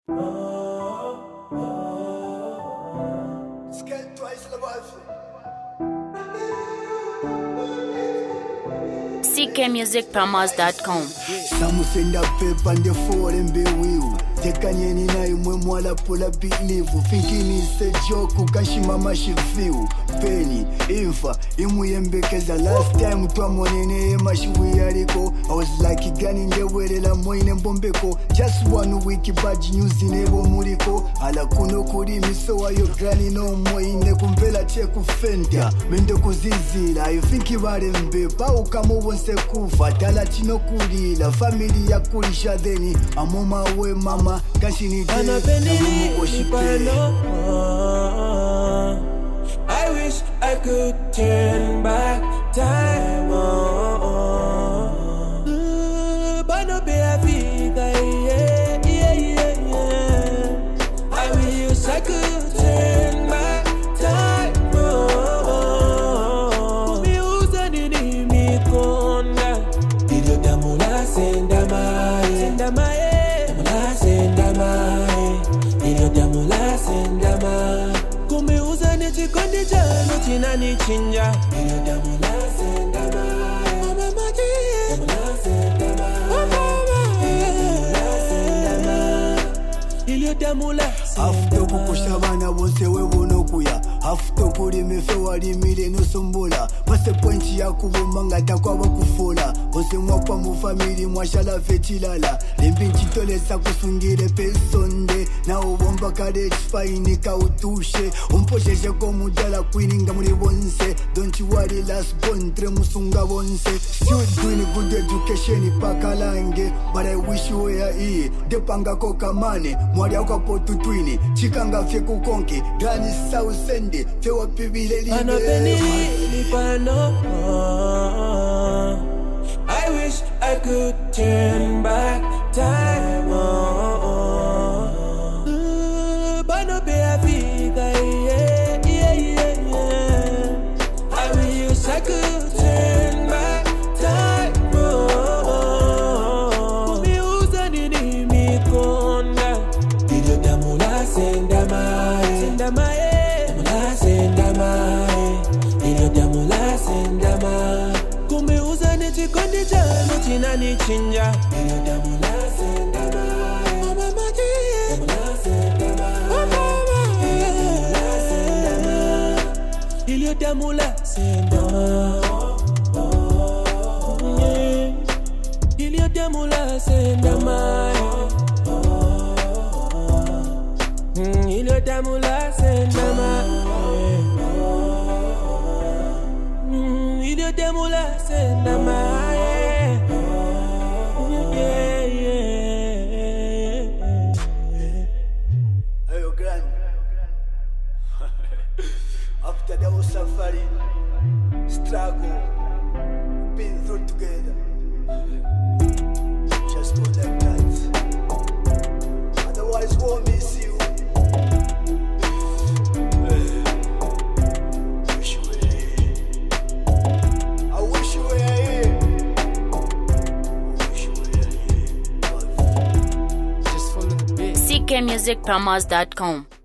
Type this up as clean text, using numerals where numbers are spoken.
ckmusicpromos.com. Samusenda paper and the fall and be will. Tekanyeni na imwe mwala pula believe. Thinking it's a joke, ukashima mashifiu. Penny, infa, imu yembekeza. Last time twamonene mashiwi yariko. I was like igani ndewele la moine mbombeko. Just 1 week bad news inebo muriko. Ala kuno kuri misowa yo granny no moine kumpela cheku fenta. Mende kuzizila, I think ibare mbepa ukamo wonse kufa. Tala chino kulila, family ya kulisha deni. Amoma we mama, kashini deni. I wish I could turn back time. But no be a figure, yeah. I wish I could turn back time. Me usa nini mi konda. Idio damula senda mai. Damula senda mai. Idio damula senda mai. Kumeuza nechikondi chano china nichinja. Idio damula senda mai. Mama maji. Damula senda mai. Idio damula senda mai. After kukushabana wonse wewono kuya. After kuri mefewa limile no sombola. Mase pointi ya kubumanga takwa wakufula. Wonse mwakwa mufamili mwashala fetilala. Limpinchi tolesa kusungire pesonde. Na ubomba kare chifaini kautushe. Umposheshe komudala kwininga muri wonse. Don't you worry last born tre musunga wonse. Still doing good education pakalange. But I wish you were here. Depanga koka mane. Mwari yako potu twini. Chikanga fye kukonke. Gani sausende. Fewa pibile libe. I wish I could turn back time. But no be a figure, yeah. I wish I could turn back time. Me usa nini mi konda. Idio damula senda mai. Damula senda mai. Idio damula senda mai. Kumeuza nechikondi chano china nichinja. Idio damula senda mai. Mama maji. Damula senda mai. Idio damula senda mai. Idio damula senda mai. Idio damula senda mai. Idio damula senda mai. Hey, grand. After the whole safari, struggle, been through together. Just go like that. Otherwise, won't miss you. Wish you were here. I wish you were here. Wish you were here. ckmusicpromos.com.